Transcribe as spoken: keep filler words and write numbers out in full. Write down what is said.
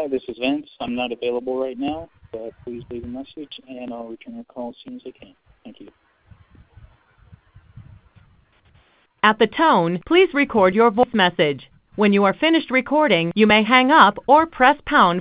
Hi, this is Vince. I'm not available right now, but please leave a message and I'll return your call as soon as I can. Thank you. At the tone, please record your voice message. When you are finished recording, you may hang up or press pound